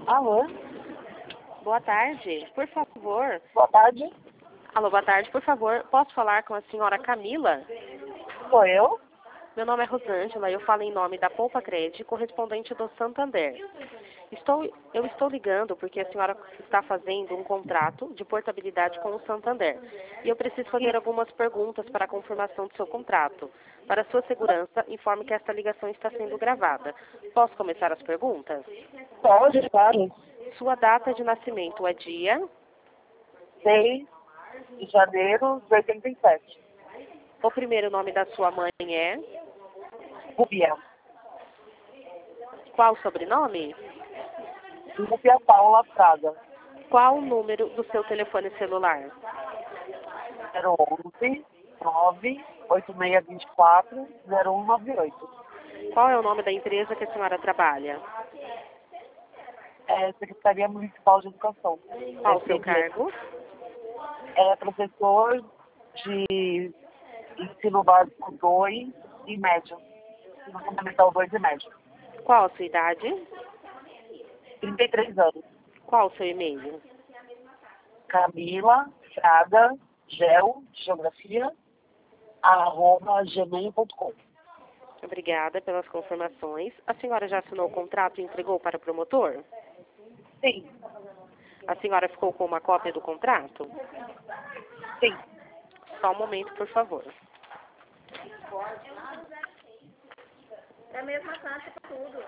Alô? Boa tarde, por favor. Boa tarde. Alô, boa tarde, por favor. Posso falar com a senhora Camila? Sou eu? Meu nome é Rosângela e eu falo em nome da Poupa Cred, correspondente do Santander. Eu estou ligando porque a senhora está fazendo um contrato de portabilidade com o Santander. E eu preciso fazer algumas perguntas para a confirmação do seu contrato. Para sua segurança, informe que esta ligação está sendo gravada. Posso começar as perguntas? Pode, claro. Sua data de nascimento é dia? 6 de janeiro de 87. O primeiro nome da sua mãe é? Rubia. Qual o sobrenome? Rubia Paula Fraga. Qual o número do seu telefone celular? 011 98624 0198. Qual é o nome da empresa que a senhora trabalha? É Secretaria Municipal de Educação. Qual o seu cargo? É professor de ensino básico 2 e médio. Ensino fundamental 2 e médio. Qual a sua idade? 33 anos. Qual o seu e-mail? Camila Fraga Gel de Geografia @gmail.com. Obrigada pelas confirmações. A senhora já assinou o contrato e entregou para o promotor? Sim, A senhora ficou com uma cópia do contrato? sim. Só um momento, por favor. É a mesma taxa para tudo.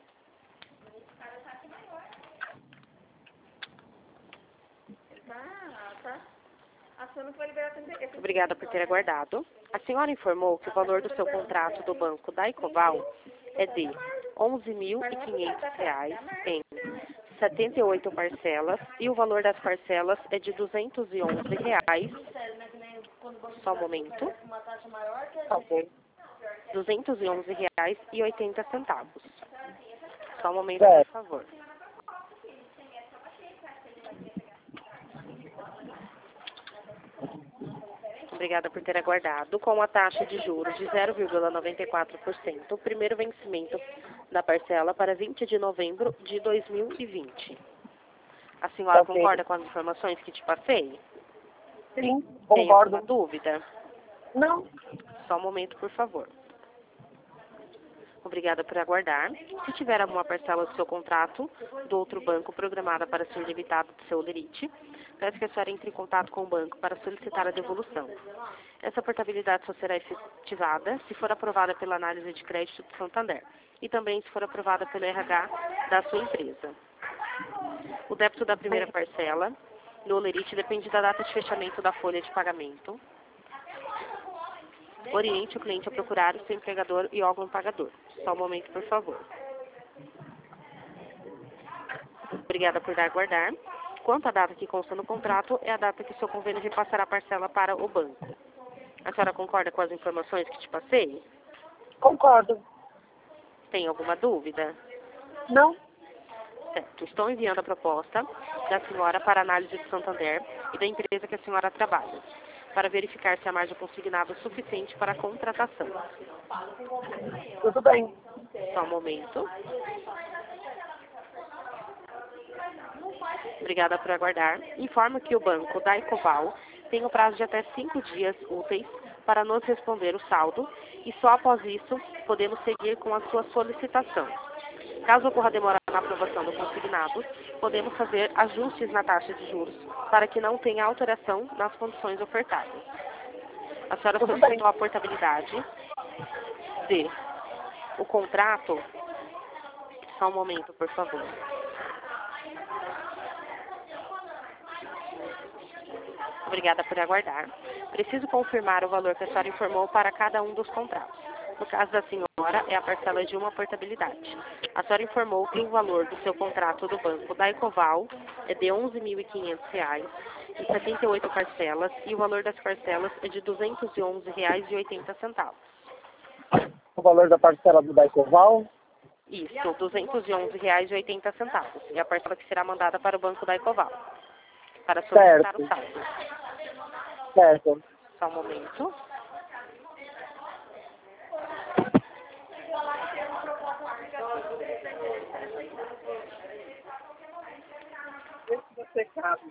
Tá. A sua não foi liberada esse. Obrigada por ter aguardado. A senhora informou que o valor do seu contrato do banco da Ecoval é de R$ 11.500 em 78 parcelas e o valor das parcelas é de R$ 211. Só um momento. Ok. R$ 211,80. Só um momento, Certo. por favor. Obrigada por ter aguardado. Com a taxa de juros de 0,94%, o primeiro vencimento da parcela para 20 de novembro de 2020. A senhora Ok. concorda com as informações que te passei? Sim, Tem alguma concordo. dúvida? Não. Só um momento, por favor. Obrigada por aguardar. Se tiver alguma parcela do seu contrato do outro banco programada para ser debitada do seu lerite, peço que a senhora entre em contato com o banco para solicitar a devolução. Essa portabilidade só será efetivada se for aprovada pela análise de crédito do Santander e também se for aprovada pelo RH da sua empresa. O débito da primeira parcela no lerite depende da data de fechamento da folha de pagamento. Oriente o cliente a procurar o seu empregador e órgão pagador. Só um momento, por favor. Obrigada por aguardar. Quanto à data que consta no contrato, é a data que o seu convênio repassará a parcela para o banco. A senhora concorda com as informações que te passei? Concordo. Tem alguma dúvida? Não. Certo. Estou enviando a proposta da senhora para análise do Santander e da empresa que a senhora trabalha, para verificar se a margem consignada é suficiente para a contratação. Tudo bem. Só um momento. Obrigada por aguardar. Informo que o banco da Ecoval tem o prazo de até 5 dias úteis para nos responder o saldo e só após isso podemos seguir com a sua solicitação. Caso ocorra demora na aprovação do consignado, podemos fazer ajustes na taxa de juros para que não tenha alteração nas condições ofertadas. A senhora Tudo solicitou bem. a portabilidade de o contrato. Só um momento, por favor. Obrigada por aguardar. Preciso confirmar o valor que a senhora informou para cada um dos contratos. No caso da senhora, é a parcela de uma portabilidade. A senhora informou que o valor do seu contrato do banco da Ecoval é de R$ 11.500 em 78 parcelas e o valor das parcelas é de R$ 211,80. O valor da parcela do Daicoval? Isso, R$ 211,80. É a parcela que será mandada para o banco da Ecoval, para solicitar o saldo. Certo. Só um momento. secado.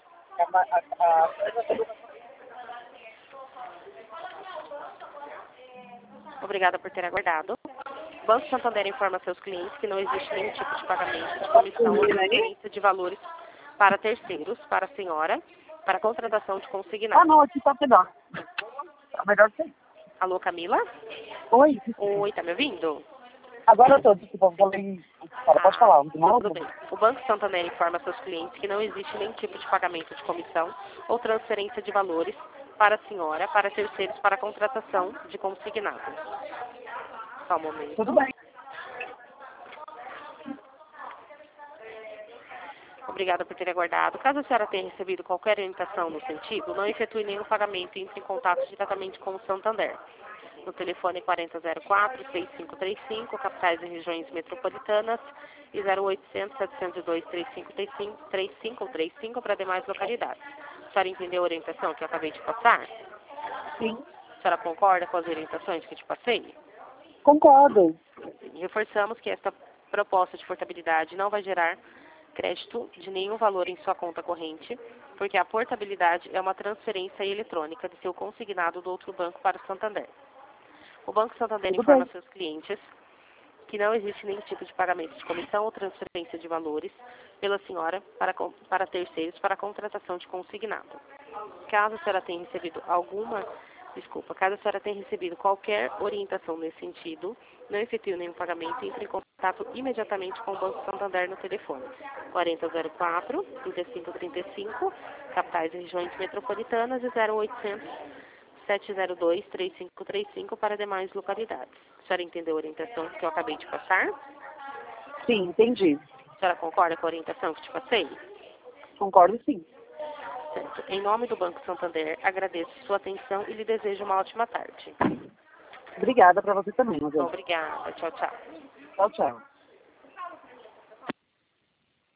Obrigada por ter aguardado. O Banco Santander informa a seus clientes que não existe nenhum tipo de pagamento de comissão ou transferência de valores para terceiros, para a senhora, para a contratação de consignado. Ah, não, aqui tá melhor. Tá melhor que... Alô, Camila? Oi. Oi, tá me ouvindo? Agora eu tô, desculpa, falei... Pode falar, de novo? Tudo bem. O Banco Santander informa a seus clientes que não existe nenhum tipo de pagamento de comissão ou transferência de valores para a senhora, para terceiros, para a contratação de consignado. Só um momento. Tudo bem. Obrigada por ter aguardado. Caso a senhora tenha recebido qualquer orientação no sentido, não efetue nenhum pagamento e entre em contato diretamente com o Santander. No telefone 4004-6535, capitais e regiões metropolitanas, e 0800-702-3535 para demais localidades. A senhora entendeu a orientação que eu acabei de passar? Sim. A senhora concorda com as orientações que te passei? Concordo. Reforçamos que esta proposta de portabilidade não vai gerar crédito de nenhum valor em sua conta corrente, porque a portabilidade é uma transferência eletrônica de seu consignado do outro banco para o Santander. O Banco Santander informa seus clientes que não existe nenhum tipo de pagamento de comissão ou transferência de valores pela senhora para terceiros para a contratação de consignado. Caso a senhora tenha recebido caso a senhora tenha recebido qualquer orientação nesse sentido, não efetue nenhum pagamento e entre em contato imediatamente com o Banco Santander no telefone 4004-3535, capitais e regiões metropolitanas, e 0800-702-3535 para demais localidades. A senhora entendeu a orientação que eu acabei de passar? Sim, entendi. A senhora concorda com a orientação que te passei? Concordo, sim. Certo. Em nome do Banco Santander, agradeço sua atenção e lhe desejo uma ótima tarde. Obrigada para você também, Rosana. Obrigada. Tchau, tchau. Tchau, tchau.